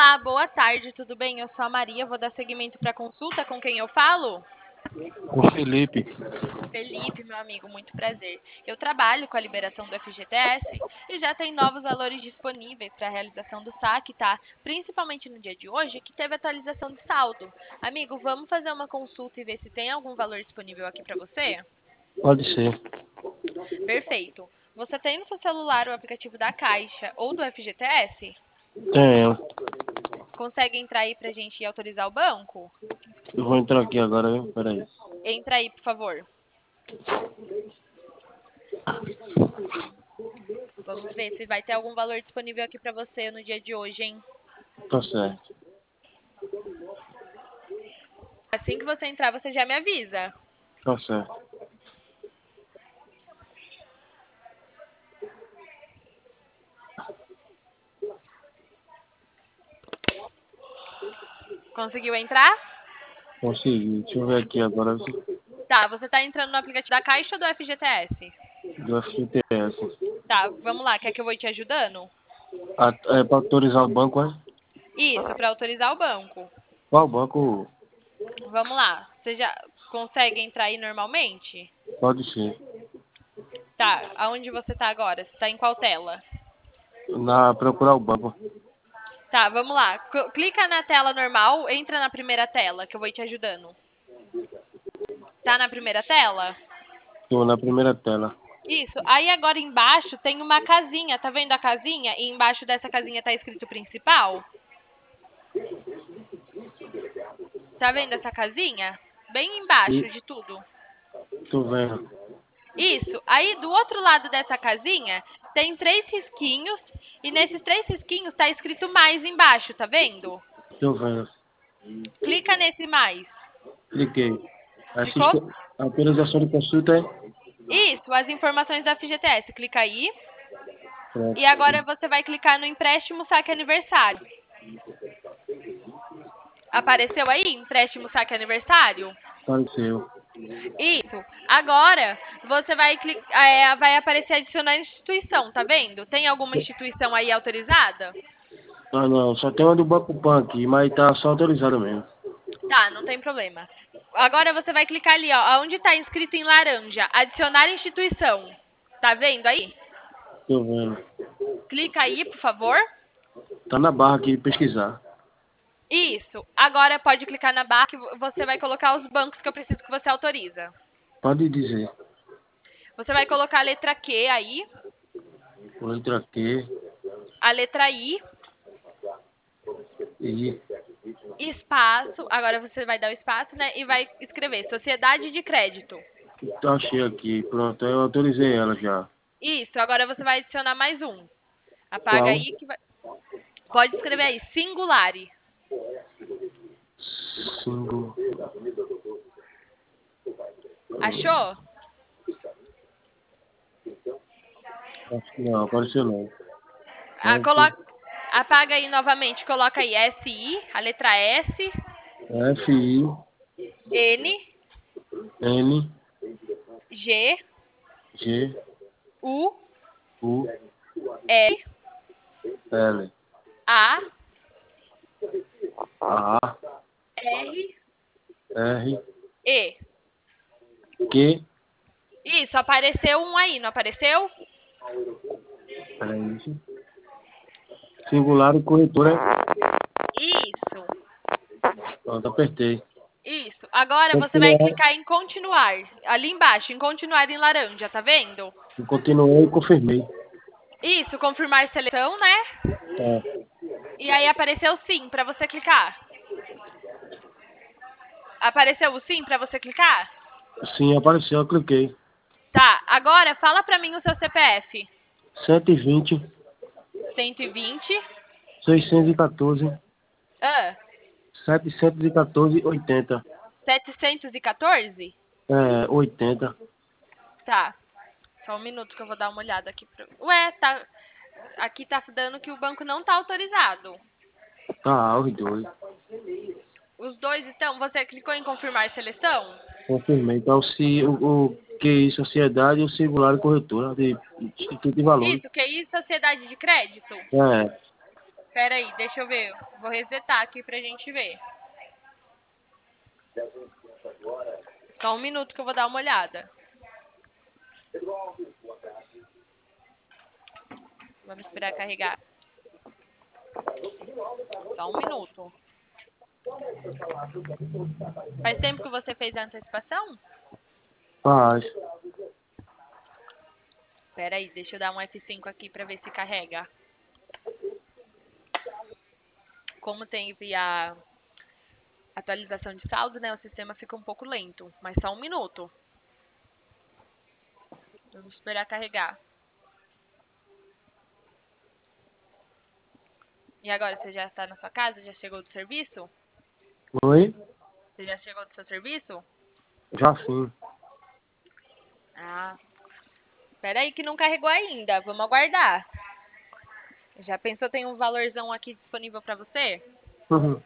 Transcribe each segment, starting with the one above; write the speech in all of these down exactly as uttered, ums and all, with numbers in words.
Olá, boa tarde, tudo bem? Eu sou a Maria, vou dar seguimento para a consulta. Com quem eu falo? Com o Felipe. Felipe, meu amigo, muito prazer. Eu trabalho com a liberação do F G T S e já tem novos valores disponíveis para a realização do saque, tá? Principalmente no dia de hoje, que teve atualização de saldo. Amigo, vamos fazer uma consulta e ver se tem algum valor disponível aqui para você? Pode ser. Perfeito. Você tem no seu celular o aplicativo da Caixa ou do F G T S? Tenho. Consegue entrar aí pra gente autorizar o banco? Eu vou entrar aqui agora, viu? Peraí. Entra aí, por favor. Vamos ver se vai ter algum valor disponível aqui pra você no dia de hoje, hein? Tá certo. Assim que você entrar, você já me avisa. Tá certo. Conseguiu entrar? Consegui. Deixa eu ver aqui agora. Tá, você tá entrando no aplicativo da Caixa ou do F G T S? Do F G T S. Tá, vamos lá. Quer que eu vou te ajudando? Ah, é pra autorizar o banco, é? Isso, pra autorizar o banco. Qual banco? Vamos lá. Você já consegue entrar aí normalmente? Pode ser. Tá, aonde você tá agora? Você tá em qual tela? Na procurar o banco. Tá, vamos lá. C- clica na tela normal, entra na primeira tela, que eu vou te ajudando. Tá na primeira tela? Tô na primeira tela. Isso. Aí agora embaixo tem uma casinha, tá vendo a casinha? E embaixo dessa casinha tá escrito principal? Tá vendo essa casinha? Bem embaixo E de tudo. tô vendo. Isso. Aí do outro lado dessa casinha tem três risquinhos e nesses três risquinhos tá escrito mais embaixo, tá vendo? Tô vendo. Clica nesse mais. Cliquei. Clicou? Assiste. Autorização de consulta, é? Isso, as informações da F G T S. Clica aí. Pronto. E agora você vai clicar no empréstimo saque aniversário. Apareceu aí? Empréstimo saque aniversário? Apareceu. Isso. Agora você vai clicar, é, vai aparecer adicionar instituição, tá vendo? Tem alguma instituição aí autorizada? Ah, não. Só tem uma do Banco Pan aqui, mas tá só autorizado mesmo. Tá, não tem problema. Agora você vai clicar ali, ó, onde tá escrito em laranja, adicionar instituição. Tá vendo aí? Tô vendo. Clica aí, por favor. Tá na barra aqui de pesquisar. Isso. Agora pode clicar na barra que você vai colocar os bancos que eu preciso que você autoriza. Pode dizer. Você vai colocar a letra Q aí, Letra aqui. a letra I, E espaço. Agora você vai dar o espaço, né? E vai escrever Sociedade de Crédito. tá cheio aqui. Pronto, eu autorizei ela já. Isso. Agora você vai adicionar mais um. Apaga Qual? aí que vai. Pode escrever aí, Singulari. Cinco. Achou? Acho que não, apareceu não. Ah, F, coloca... Apaga aí novamente. Coloca aí S I, a letra S, F I N, N G, G U, U L, L A, A R, R E. Q. Isso, apareceu um aí, não apareceu? É isso. Singular e corretora. Isso, Pronto, apertei. isso. Agora você vai Continuar. clicar em continuar. Ali embaixo, em continuar em laranja, tá vendo? Continuei e confirmei. Isso, confirmar seleção, né? Tá. E aí apareceu sim para você clicar. Apareceu o sim para você clicar? Sim, apareceu, eu cliquei. Tá, agora fala para mim o seu C P F. cento e vinte, cento e vinte. seiscentos e quatorze, Ah, setecentos e quatorze, oitenta. setecentos e quatorze? É, oitenta. Tá. Só um minuto que eu vou dar uma olhada aqui. Pra... Ué, tá. Aqui tá dando que o banco não tá autorizado. Tá, os dois. Os dois estão. Você clicou em confirmar seleção? Confirmei. Então, se o, o Q I Sociedade e o Singular Corretora de Instituto de Valores. Isso, Q I Sociedade de Crédito? É, Pera aí, deixa eu ver. Vou resetar aqui pra gente ver. Só um minuto que eu vou dar uma olhada. Vamos esperar carregar. Só um minuto. Faz tempo que você fez a antecipação? Faz. Pera aí, deixa eu dar um F cinco aqui pra ver se carrega. Como teve a atualização de saldo, né? O sistema fica um pouco lento. Mas só um minuto. Vamos esperar carregar. E agora, você já tá na sua casa? Já chegou do serviço? Oi? Você já chegou do seu serviço? Já sim. Ah, pera aí que não carregou ainda. Vamos aguardar. Já pensou, tem um valorzão aqui disponível pra você? Uhum.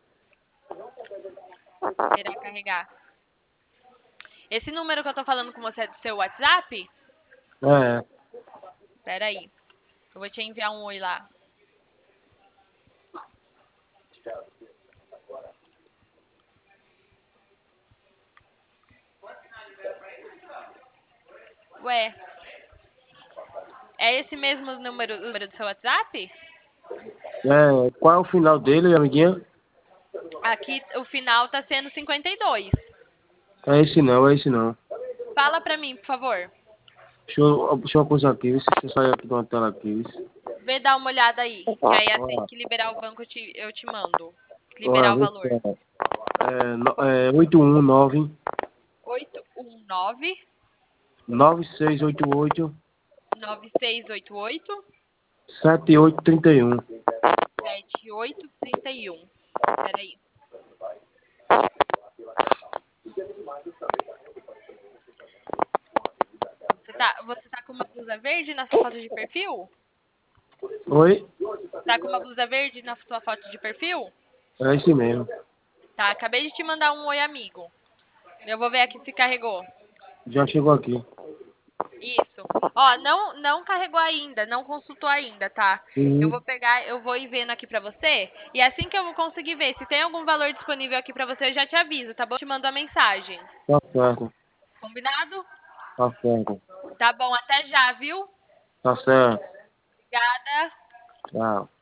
Esperar carregar. Esse número que eu tô falando com você é do seu WhatsApp? É. Pera aí. Eu vou te enviar um oi lá. Ué, é esse mesmo número, número do seu WhatsApp? É. Qual é o final dele, amiguinha? Aqui o final tá sendo cinquenta e dois. É esse não, é esse não. Fala pra mim, por favor. Deixa eu, deixa eu coisa aqui, deixa eu sair aqui de uma tela aqui. Vê dar uma olhada aí. Que aí assim Ó, que liberar o banco eu te, eu te mando. ó, Liberar o vê se valor. é. É, no- é oito um nove, oito um nove, nove seis oito oito, nove seis oito oito, sete oito três um. sete oito três um. Peraí. Você tá, você tá com uma blusa verde na sua foto de perfil? Oi? Tá com uma blusa verde na sua foto de perfil? É esse mesmo. Tá, acabei de te mandar um oi amigo. Eu vou ver aqui se carregou. Já chegou aqui. Isso. Ó, não, não carregou ainda, não consultou ainda, tá? Eu Uhum. vou pegar, eu vou ir vendo aqui pra você. E assim que eu vou conseguir ver se tem algum valor disponível aqui pra você, eu já te aviso, tá bom? Eu te mando a mensagem. Tá certo. Combinado? Tá certo. Tá bom, até já, viu? Tá certo. Obrigada. Tchau.